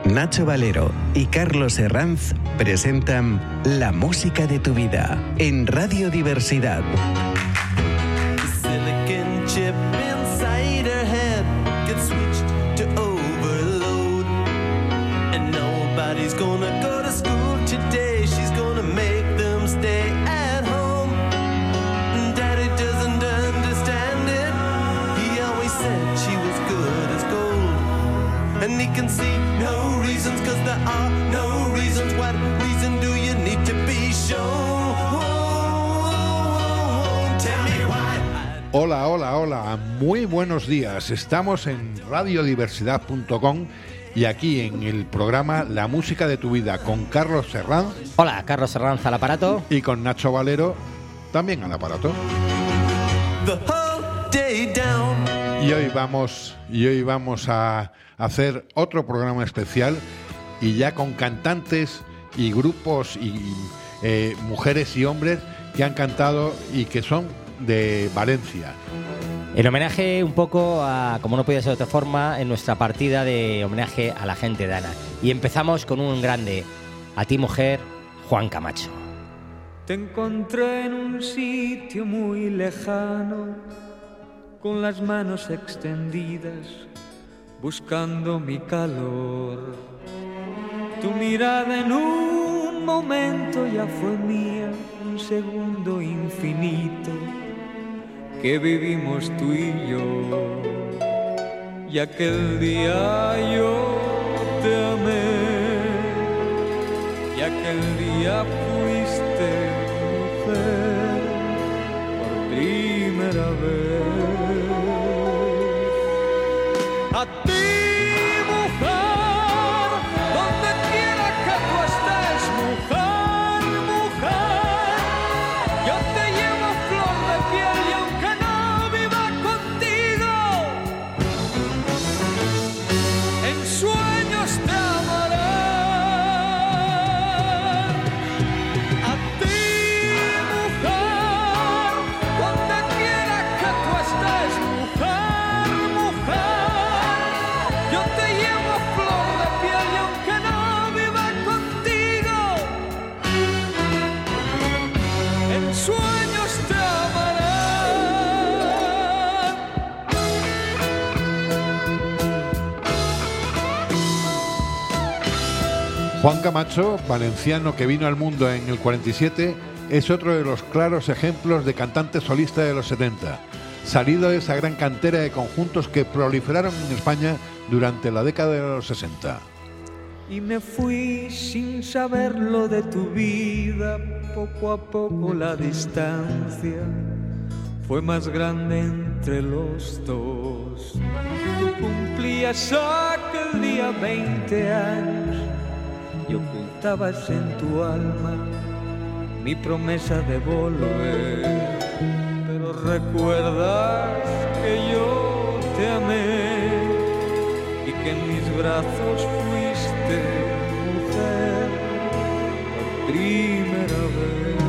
Nacho Valero y Carlos Herranz presentan La música de tu vida en Radio Diversidad. Silicon chip inside her head gets switched to overload, and nobody's gonna go to school today. She's gonna make them stay at home. Daddy doesn't understand it. He always said she was good as gold, and he can see no reasons, 'cause there are no reasons. What reason do you need to be shown? Tell me why. Hola, hola, hola, muy buenos días. Estamos en radiodiversidad.com y aquí en el programa La música de tu vida con Carlos Herranz. Hola, Carlos Herranz al aparato. Y con Nacho Valero también al aparato. The whole day down. Y hoy vamos a hacer otro programa especial y ya con cantantes y grupos y mujeres y hombres que han cantado y que son de Valencia. En homenaje un poco a, como no podía ser de otra forma, en nuestra partida de homenaje a la gente de Ana. Y empezamos con un grande, a ti mujer, Juan Camacho. Te encontré en un sitio muy lejano, con las manos extendidas, buscando mi calor. Tu mirada en un momento ya fue mía, un segundo infinito que vivimos tú y yo. Y aquel día yo te amé, y aquel día fuiste mujer por primera vez. A ti, mujer, donde quiera que tú estés, mujer, mujer, yo te llevo flor de piel y aunque no viva contigo, en sueños te amaré. A ti, mujer, donde quiera que tú estés, mujer, mujer, yo te llevo flor de piel y aunque no viva contigo, en sueños te amaré. Juan Camacho, valenciano que vino al mundo en el 47, es otro de los claros ejemplos de cantante solista de los 70, salido de esa gran cantera de conjuntos que proliferaron en España durante la década de los 60. Y me fui sin saberlo de tu vida, poco a poco la distancia fue más grande entre los dos. Tú cumplías aquel día 20 años y ocultabas en tu alma mi promesa de volver. Pero recuerdas que yo te amé y que en mis brazos fuiste mujer por primera vez.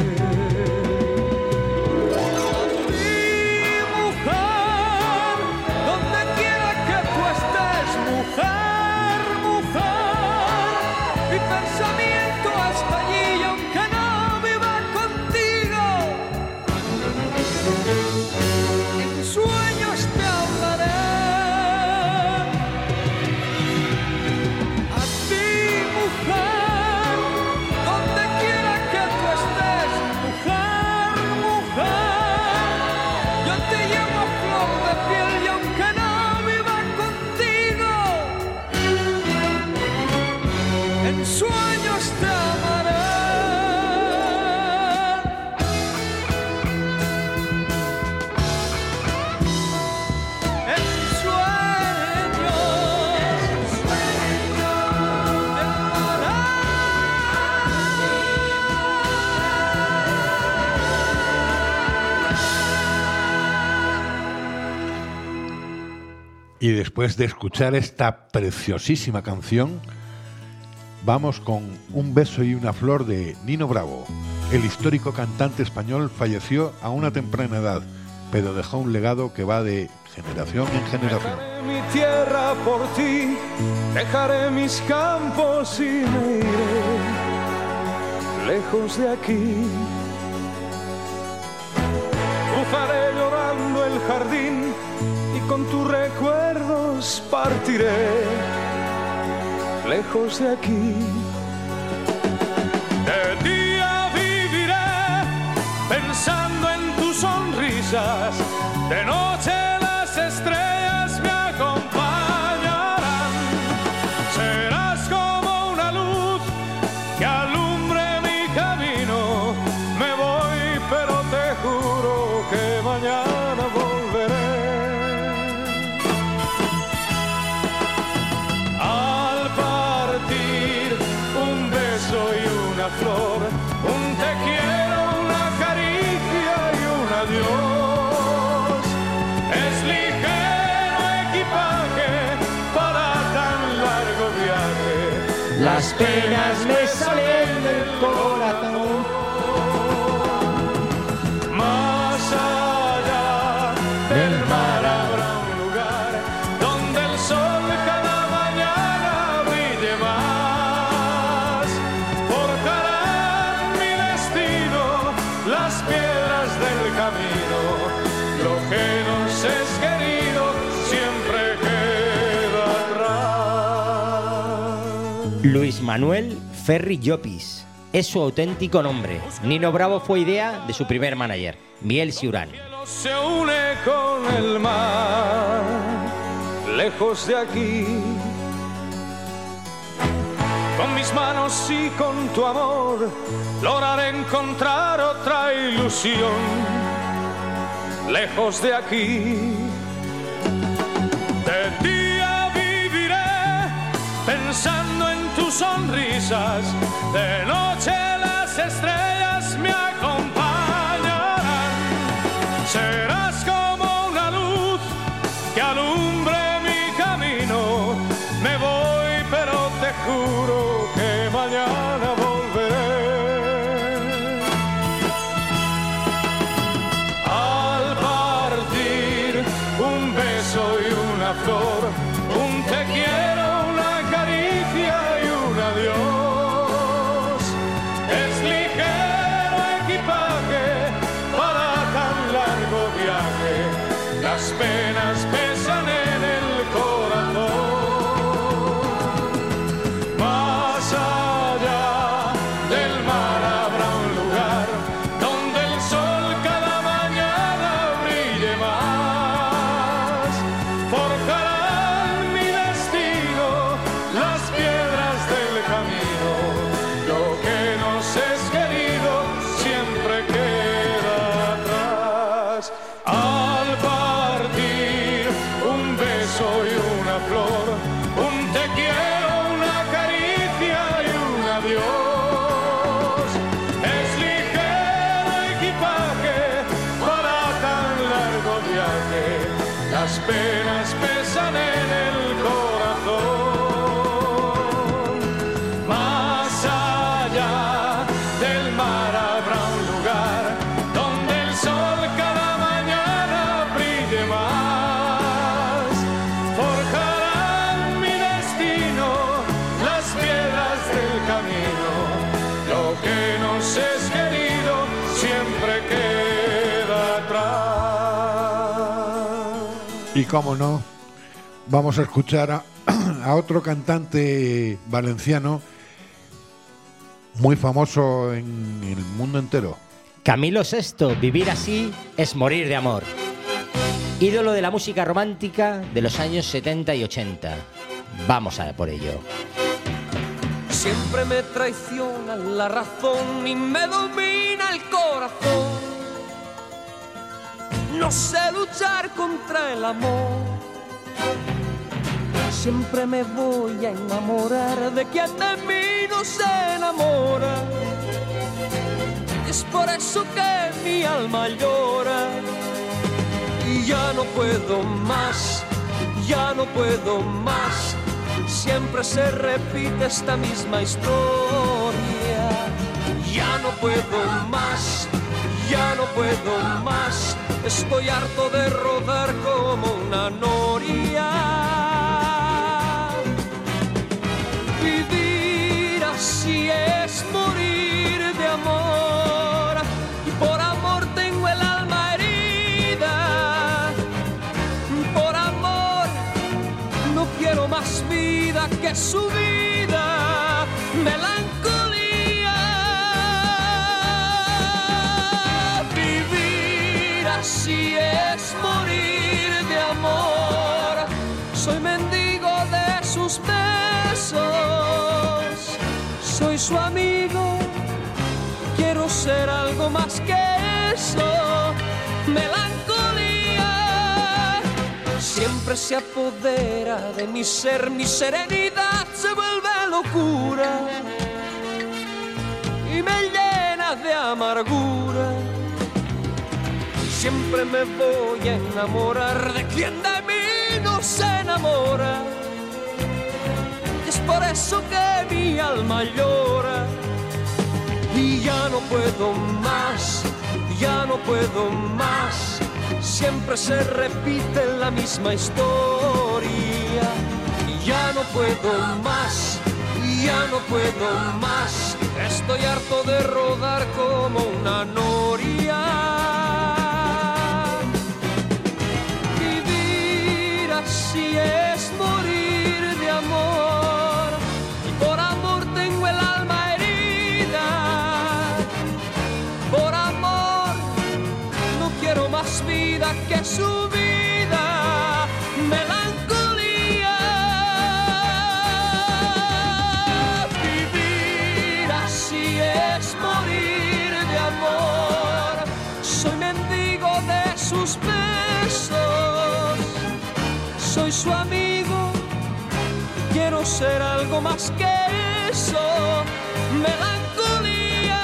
A ti, mujer, donde quiera que tú estés, mujer, mujer, mi pensamiento hasta allí y aunque no viva contigo, en sueños te hablaré. A ti, mujer, donde quiera que tú estés, mujer, mujer, yo te llevo flor de piel y aunque no viva contigo, en sueños te amaré. En sueños te Y después de escuchar esta preciosísima canción, vamos con Un beso y una flor de Nino Bravo. El histórico cantante español falleció a una temprana edad, pero dejó un legado que va de generación en generación. Dejaré mi tierra por ti, dejaré mis campos y me iré lejos de aquí. Cruzaré llorando el jardín y con tus recuerdos partiré lejos de aquí. De día viviré pensando en tus sonrisas, de noche las estrellas me acompañarán. Serás como una luz que alumbre mi camino. Me voy, pero te juro que mañana volveré. Al partir, un beso y una flor, un te quiero, una caricia y un adiós. Es ligero equipaje para tan largo viaje. Las penas me salen del corazón. Más allá del mar habrá un lugar donde el sol cada mañana brille más. Forjarán mi destino las piedras del camino. Lo que nos es querido siempre queda atrás. Luis Manuel Ferri Llopis es su auténtico nombre. Nino Bravo fue idea de su primer manager, Miguel Ciurán. Se une con el mar, lejos de aquí. Con mis manos y con tu amor lograré encontrar otra ilusión, lejos de aquí. De día viviré pensando en tus sonrisas, de noche las estrellas me acompañarán. Serás como una luz que alumbre mi camino. Me voy, pero te juro que mañana volveré. Al partir, un beso y una flor, un te quiero, una caricia y un adiós. Es ligero equipaje para tan largo viaje. Las penas pesan en el corazón. Más allá del mar habrá un lugar donde el sol cada mañana brille más. Forjarán mi destino las piedras del camino. Lo que nos es querido siempre queda atrás. Al partir, un beso y una flor, un te quiero, una caricia y un adiós. Es ligero equipaje para tan largo viaje. Las penas pesan en el corazón. Más allá del mar habrá un lugar donde el sol cada mañana brille más. Forjarán mi destino las piedras del camino. Lo que nos es querido siempre queda atrás. Y cómo no, vamos a escuchar a otro cantante valenciano muy famoso en el mundo entero. Camilo VI, Vivir así es morir de amor. Ídolo de la música romántica de los años 70 y 80. Vamos a por ello. Siempre me traiciona la razón y me domina el corazón. No sé luchar contra el amor. Siempre me voy a enamorar de quien de mí no se enamora. Es por eso que mi alma llora. Y ya no puedo más, ya no puedo más. Siempre se repite esta misma historia. Ya no puedo más, ya no puedo más. Estoy harto de rodar como una noria. Vivir así es morir de amor, y por amor tengo el alma herida. Por amor no quiero más vida que su vida. Melancolía. Vivir así es morir de amor. Soy mendigo de sus besos, soy su amigo, quiero ser algo más que eso. Melancolía siempre se apodera de mi ser, mi serenidad se vuelve locura y me llena de amargura. Siempre me voy a enamorar de quien de mí no se enamora. Es por eso que mi alma llora. Y ya no puedo más, ya no puedo más. Siempre se repite la misma historia. Y ya no puedo más, ya no puedo más. Estoy harto de rodar como una noria. Así es morir de amor, y por amor tengo el alma herida. Por amor no quiero más vida que su vida. Melancolía. Vivir así es morir de amor. Soy mendigo de sus besos, soy su amigo, quiero ser algo más que eso. Melancolía.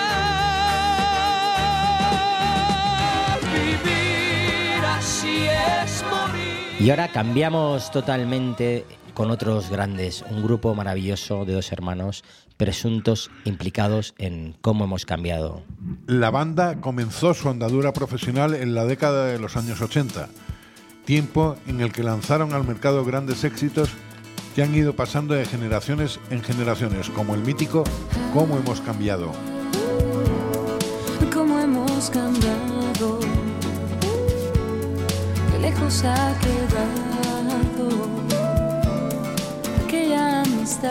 Vivir así es morir. Y ahora cambiamos totalmente con otros grandes, un grupo maravilloso de dos hermanos presuntos implicados en cómo hemos cambiado. La banda comenzó su andadura profesional en la década de los años 80. Tiempo en el que lanzaron al mercado grandes éxitos que han ido pasando de generaciones en generaciones, como el mítico Cómo hemos cambiado. Cómo hemos cambiado, qué lejos ha quedado aquella amistad.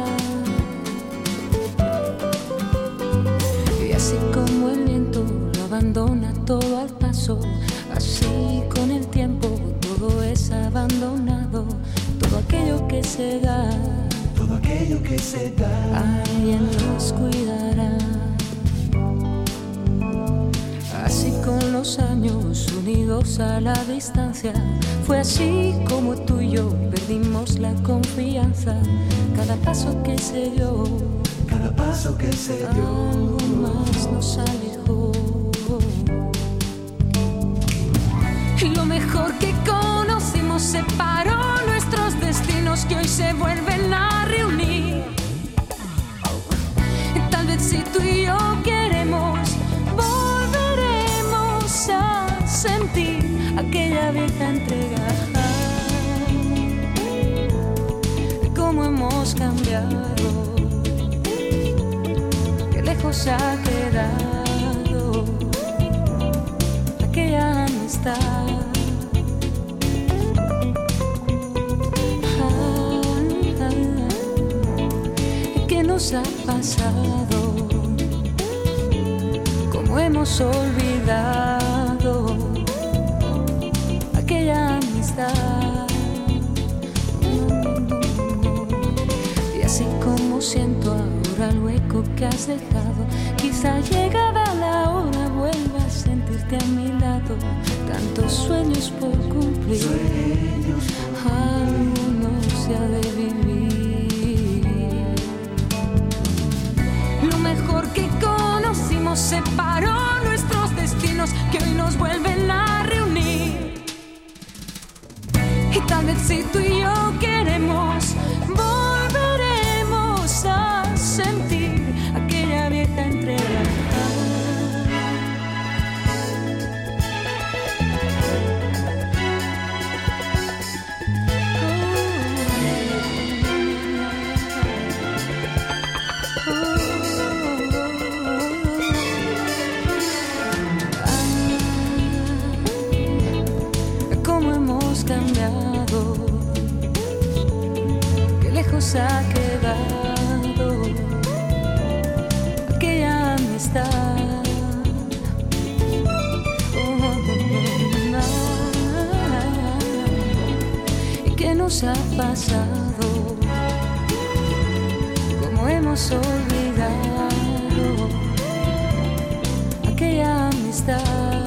Y así como el viento lo abandona todo al paso, así con el tiempo todo es abandonado. Todo aquello que se da, todo aquello que se da, alguien los cuidará. Así con los años unidos a la distancia, fue así como tú y yo perdimos la confianza. Cada paso que se dio, cada paso que se dio, algo más nos alejó. Y lo mejor que conocimos separó nuestros destinos, que hoy se vuelven a reunir. Y tal vez si tú y yo queremos, volveremos a sentir aquella vieja entrega. Cómo hemos cambiado, qué lejos ha quedado aquella amistad. ¿Qué nos ha pasado? ¿Cómo hemos olvidado aquella amistad? Y así como siento ahora el hueco que has dejado, quizá llegada la hora vuelva a sentirte a mi lado. Tantos sueños por cumplir, algunos se ha de vivir. Lo mejor que conocimos separó nuestros destinos, que hoy nos vuelven a reunir. Y tal vez si tú y yo queremos, volveremos a sentir aquella vieja entrega. nos ha quedado aquella amistad. ¿Y qué nos ha pasado? ¿Cómo hemos olvidado aquella amistad?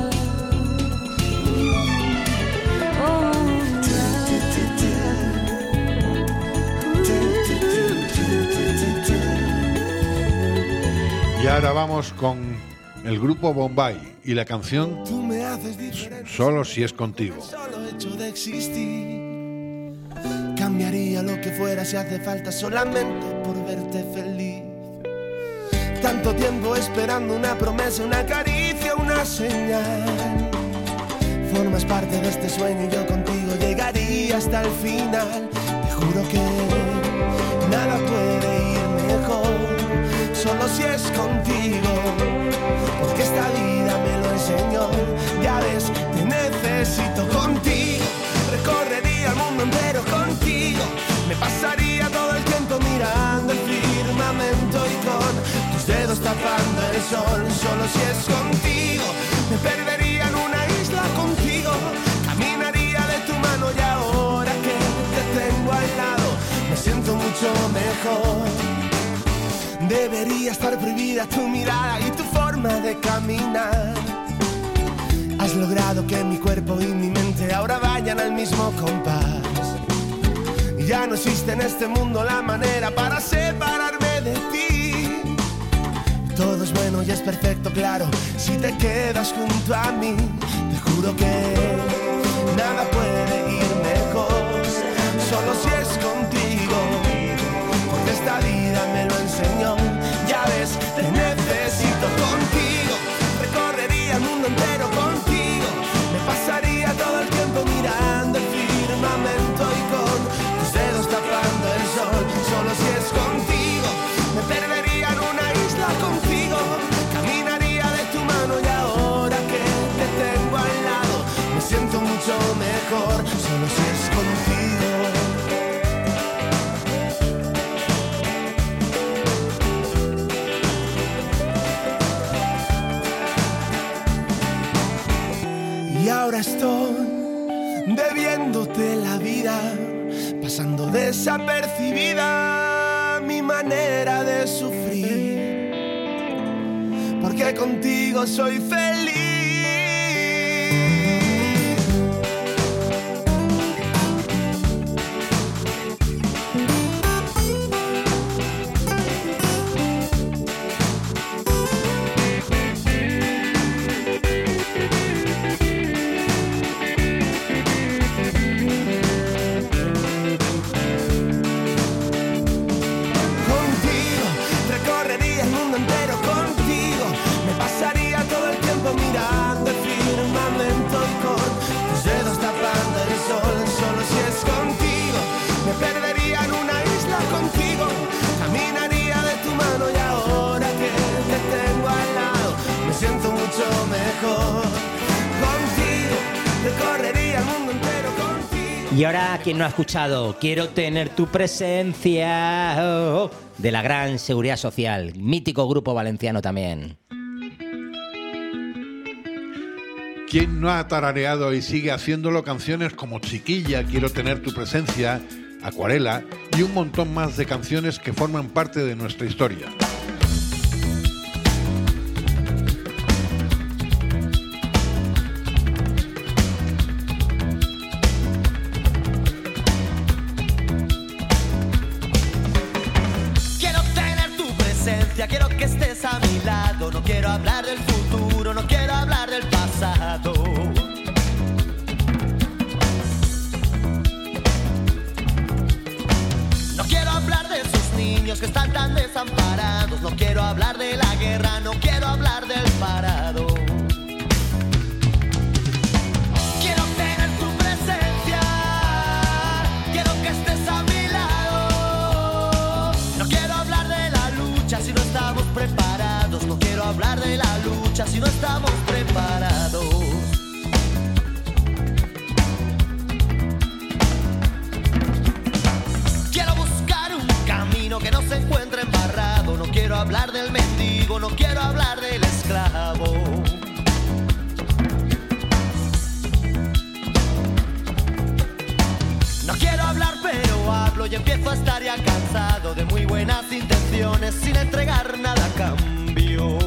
Y ahora vamos con el grupo Bombay y la canción Solo si es contigo. Solo hecho de existir, cambiaría lo que fuera si hace falta solamente por verte feliz. Tanto tiempo esperando una promesa, una caricia, una señal. Formas parte de este sueño y yo contigo llegaría hasta el final. Te juro que nada puede ir mejor, solo si es contigo, porque esta vida me lo enseñó. Ya ves, te necesito contigo. Recorrería el mundo entero contigo. Me pasaría todo el tiempo mirando el firmamento y con tus dedos tapando el sol. Solo si es contigo. Me perdería en una isla contigo. Caminaría de tu mano y ahora que te tengo al lado me siento mucho mejor. Debería estar prohibida tu mirada y tu forma de caminar. Has logrado que mi cuerpo y mi mente ahora vayan al mismo compás. Ya no existe en este mundo la manera para separarme de ti. Todo es bueno y es perfecto, claro, si te quedas junto a mí. Te juro que nada puede ir mejor, solo si es contigo, porque esta vida me lo enseñó. Ya ves, te necesito contigo. Recorrería el mundo entero contigo. Me pasaría todo el tiempo mirando el firmamento y con tus dedos tapando el sol. Solo si es contigo. Me perdería en una isla contigo. Caminaría de tu mano y ahora que te tengo al lado me siento mucho mejor. Solo si es contigo. Y ahora estoy debiéndote la vida, pasando desapercibida mi manera de sufrir, porque contigo soy feliz. Y ahora, quien no ha escuchado Quiero tener tu presencia, de la gran Seguridad Social, mítico grupo valenciano también. ¿Quién no ha tarareado y sigue haciéndolo canciones como Chiquilla, Quiero tener tu presencia, Acuarela y un montón más de canciones que forman parte de nuestra historia? Quiero que estés a mi lado, no quiero hablar del futuro, no quiero hablar del pasado. No quiero hablar de esos niños que están tan desamparados, no quiero hablar de la guerra, no quiero hablar del parado. Quiero tener tu presencia, quiero que estés a mi lado. No quiero hablar de la lucha si no estamos preparados, no quiero hablar de la lucha si no estamos preparados. Quiero buscar un no se encuentra embarrado. No quiero hablar del mendigo, no quiero hablar del esclavo. No quiero hablar pero hablo y empiezo a estar ya cansado de muy buenas intenciones sin entregar nada a cambio.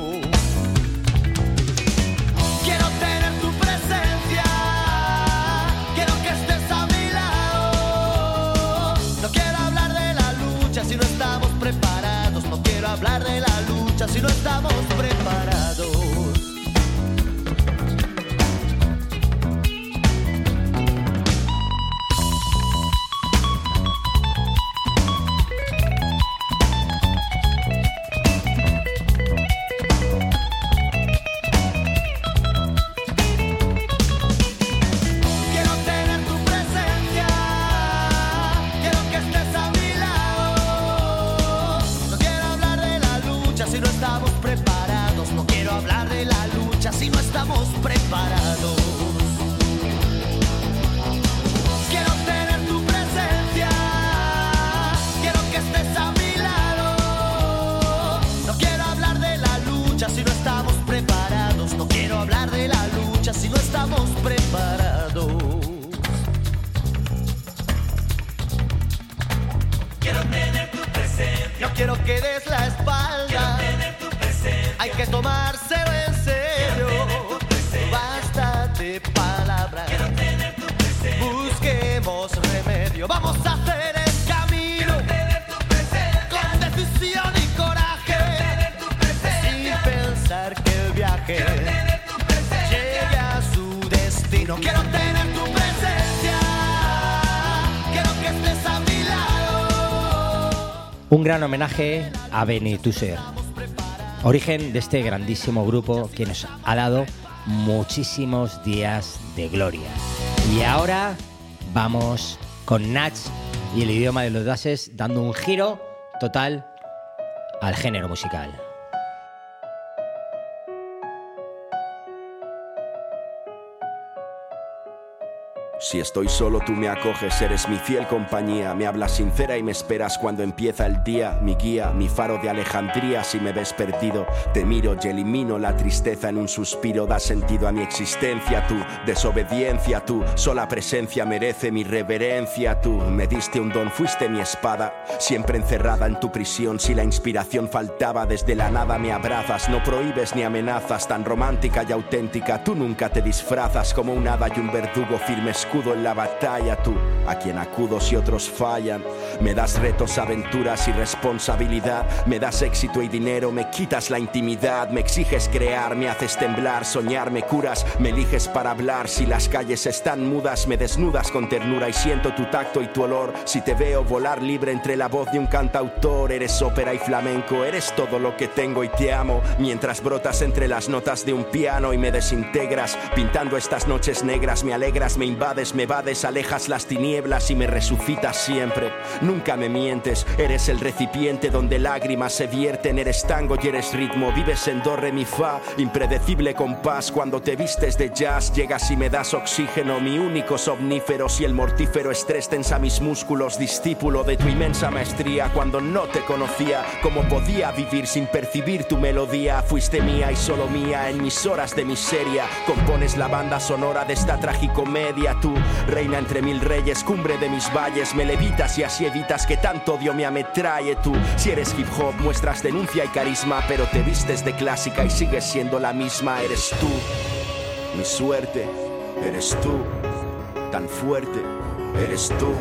Quiero tener tu presencia, quiero que estés a mi lado. No quiero hablar de la lucha si no estamos preparados. No quiero hablar de la lucha si no estamos preparados. Si no estamos preparados, quiero tener tu presencia, quiero que estés a mi lado. No quiero hablar de la lucha si no estamos preparados. No quiero hablar de la lucha si no estamos preparados. Quiero tener tu presencia, no quiero que des la espalda. Quiero tener tu presencia, hay que tomárselo en serio. Basta de palabras, busquemos remedio. Vamos a hacer el camino con decisión y coraje, sin pensar que el viaje llegue a su destino. Quiero tener tu presencia, quiero que estés a mi lado. Un gran homenaje a Benny Tusser, origen de este grandísimo grupo que nos ha dado muchísimos días de gloria. Y ahora vamos con Nach y el idioma de los dases, dando un giro total al género musical. Si estoy solo tú me acoges, eres mi fiel compañía. Me hablas sincera y me esperas cuando empieza el día. Mi guía, mi faro de Alejandría. Si me ves perdido, te miro y elimino la tristeza en un suspiro. Da sentido a mi existencia, tu desobediencia, tu sola presencia merece mi reverencia. Tú me diste un don, fuiste mi espada, siempre encerrada en tu prisión. Si la inspiración faltaba, desde la nada me abrazas. No prohíbes ni amenazas, tan romántica y auténtica. Tú nunca te disfrazas como un hada y un verdugo firme escudo en la batalla. Tú, a quien acudo si otros fallan. Me das retos, aventuras y responsabilidad. Me das éxito y dinero, me quitas la intimidad. Me exiges crear, me haces temblar, soñar, me curas. Me eliges para hablar, si las calles están mudas. Me desnudas con ternura y siento tu tacto y tu olor. Si te veo volar libre entre la voz de un cantautor. Eres ópera y flamenco, eres todo lo que tengo y te amo. Mientras brotas entre las notas de un piano y me desintegras, pintando estas noches negras. Me alegras, me invades, me evades, alejas las tinieblas y me resucitas siempre. Nunca me mientes, eres el recipiente donde lágrimas se vierten. Eres tango y eres ritmo, vives en do, re, mi, fa. Impredecible compás, cuando te vistes de jazz. Llegas y me das oxígeno, mi único somnífero. Si el mortífero estrés tensa mis músculos. Discípulo de tu inmensa maestría. Cuando no te conocía, ¿cómo podía vivir sin percibir tu melodía? Fuiste mía y solo mía en mis horas de miseria. Compones la banda sonora de esta tragicomedia. Tú, reina entre mil reyes, cumbre de mis valles. Me levitas y así evitas que tanto odio me ametralle. Tú, si eres hip hop, muestras denuncia y carisma, pero te vistes de clásica y sigues siendo la misma. Eres tú, mi suerte, eres tú, tan fuerte, eres tú,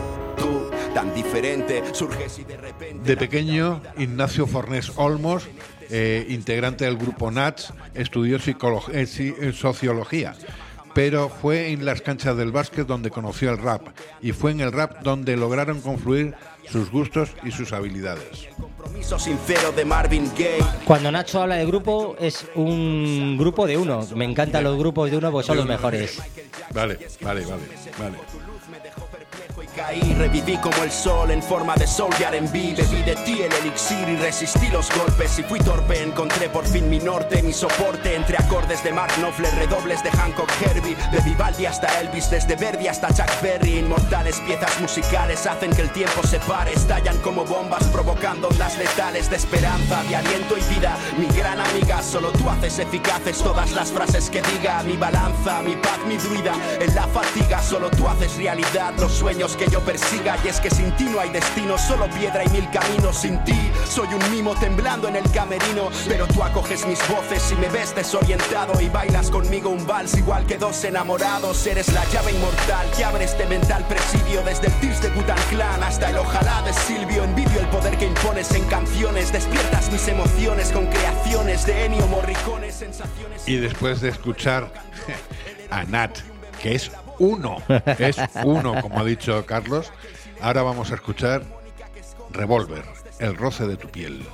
tan diferente, surges y de repente... De pequeño, Ignacio Fornés Olmos, integrante del grupo Nach, estudió sociología, pero fue en las canchas del básquet donde conoció el rap, y fue en el rap donde lograron confluir sus gustos y sus habilidades. Sincero de Marvin Gaye. Cuando Nacho habla de grupo, es un grupo de uno. Me encantan los grupos de uno porque son los mejores. Vale. Caí, reviví como el sol en forma de soul y R&B. Bebí de ti el elixir y resistí los golpes. Y fui torpe, encontré por fin mi norte, mi soporte. Entre acordes de Mark Knopfler, redobles de Hancock Herbie. De Vivaldi hasta Elvis, desde Verdi hasta Chuck Berry. Inmortales piezas musicales hacen que el tiempo se pare. Estallan como bombas provocando ondas letales de esperanza, de aliento y vida. Mi gran amiga, solo tú haces eficaces todas las frases que diga. Mi balanza, mi paz, mi druida. En la fatiga, solo tú haces realidad los sueños que yo persiga. Y es que sin ti no hay destino, solo piedra y mil caminos. Sin ti soy un mimo temblando en el camerino, pero tú acoges mis voces y me ves desorientado y bailas conmigo un vals igual que dos enamorados. Eres la llave inmortal que abre este mental presidio, desde el Tears de Wu-Tang Clan hasta el Ojalá de Silvio. Envidio el poder que impones en canciones, despiertas mis emociones con creaciones de Ennio Morricone, sensaciones. Y después de escuchar a Nat, que es uno, como ha dicho Carlos, ahora vamos a escuchar Revolver, el roce de tu piel.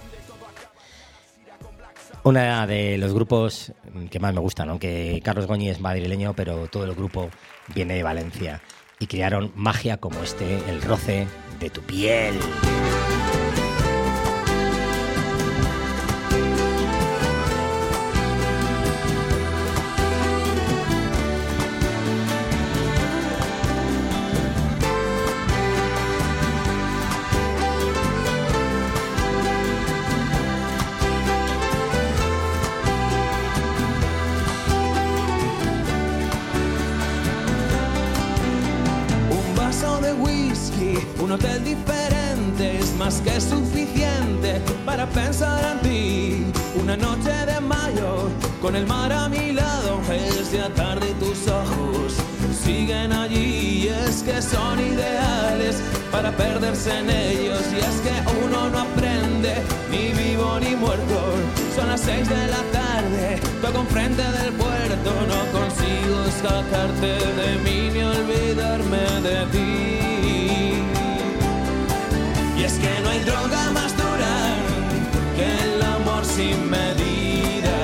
Una de los grupos que más me gustan, aunque Carlos Goñi es madrileño, pero todo el grupo viene de Valencia y crearon magia como este, el roce de tu piel. Un hotel diferente es más que suficiente para pensar en ti. Una noche de mayo con el mar a mi lado, es ya tarde y tus ojos siguen allí. Y es que son ideales para perderse en ellos. Y es que uno no aprende ni vivo ni muerto. Son las 6 de la tarde, toco enfrente del puerto. No consigo sacarte de mí ni olvidarme de ti. Y es que no hay droga más dura que el amor sin medida.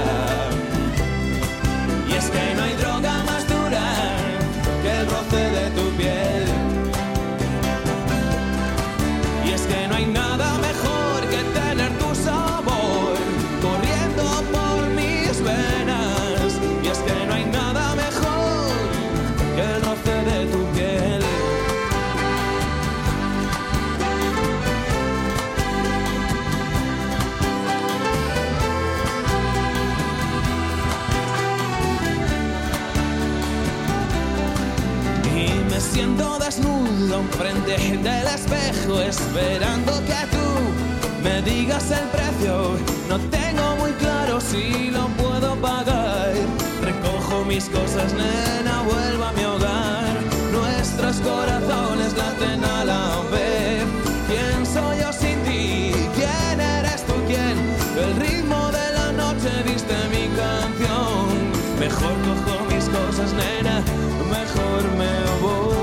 Y es que no hay droga más dura que el roce de tu piel. Y es que no hay nada mejor que tener tu sabor corriendo por mis venas. Y es que no hay nada mejor que el roce de tu piel. Siento desnudo frente del espejo, esperando que tú me digas el precio. No tengo muy claro si lo puedo pagar. Recojo mis cosas, nena, vuelvo a mi hogar. Nuestros corazones laten a la vez. ¿Quién soy yo sin ti? ¿Quién eres tú? ¿Quién? El ritmo de la noche viste mi canción. Mejor cojo mis cosas, nena, mejor me voy.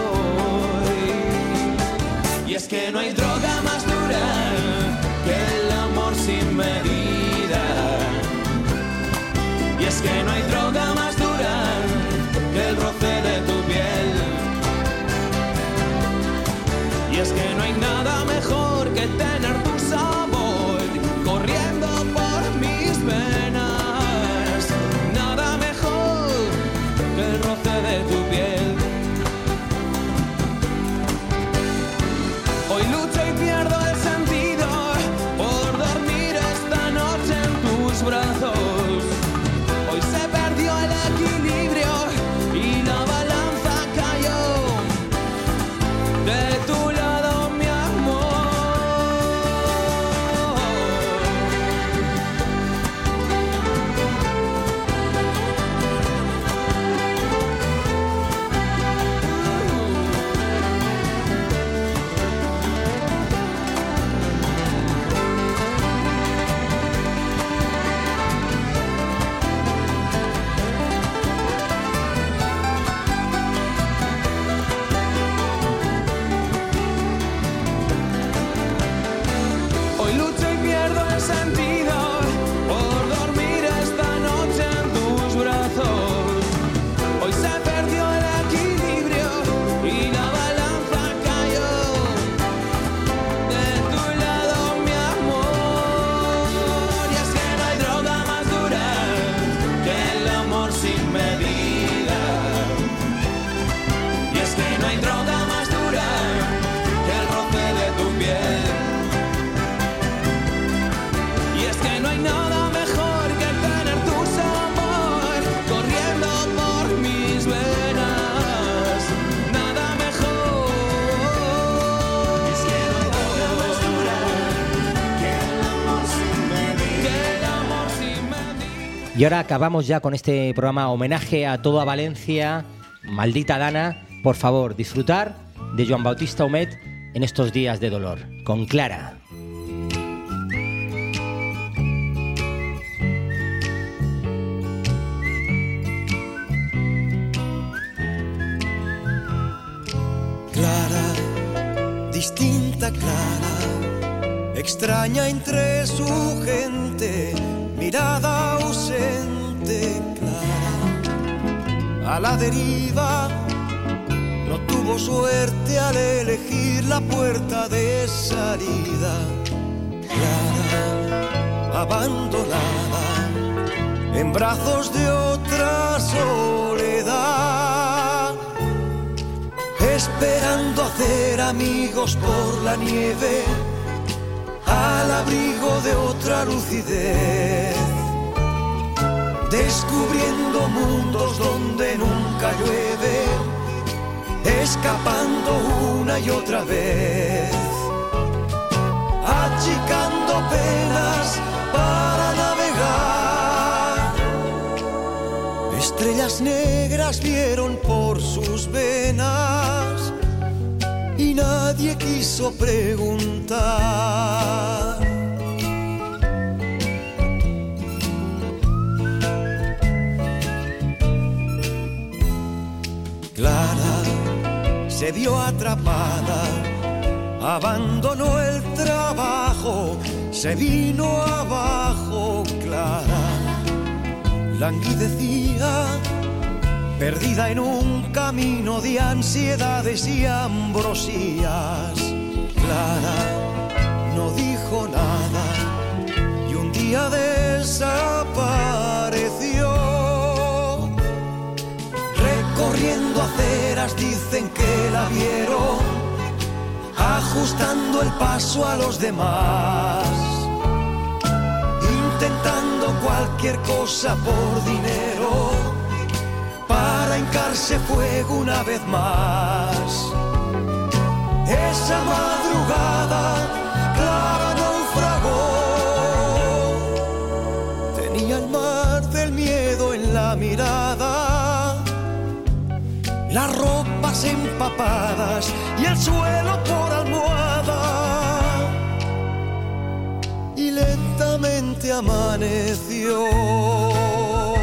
Y es que no hay droga más dura que el amor sin medida. Y es que no hay droga más dura que el roce de tu piel. Y es que no hay nada mejor que tener tu sabor corriendo por mis venas. Nada mejor que el roce de tu piel. Hoy lucho y pierdo el sentido por dormir esta noche en tus brazos. Hoy se perdió el equilibrio y la balanza cayó de tu lado, mi amor. Y ahora acabamos ya con este programa homenaje a toda Valencia, maldita Dana. Por favor, disfrutar de Joan Bautista Humet en estos días de dolor, con Clara. Clara, distinta Clara, extraña entre su gente, mirada ausente, Clara, a la deriva, no tuvo suerte al elegir la puerta de salida. Clara, abandonada, en brazos de otra soledad, esperando hacer amigos por la nieve, al abrigo de otra lucidez, descubriendo mundos donde nunca llueve, escapando una y otra vez, achicando penas para navegar. Estrellas negras vieron por sus venas y nadie quiso preguntar. Clara se vio atrapada, abandonó el trabajo, se vino abajo. Clara languidecía, perdida en un camino de ansiedades y ambrosías. Clara no dijo nada y un día desapareció. Recorriendo aceras dicen que la vieron, ajustando el paso a los demás, intentando cualquier cosa por dinero, para hincarse fuego una vez más. Esa madrugada Clara naufragó, tenía el mar del miedo en la mirada, las ropas empapadas y el suelo por almohada, y lentamente amaneció.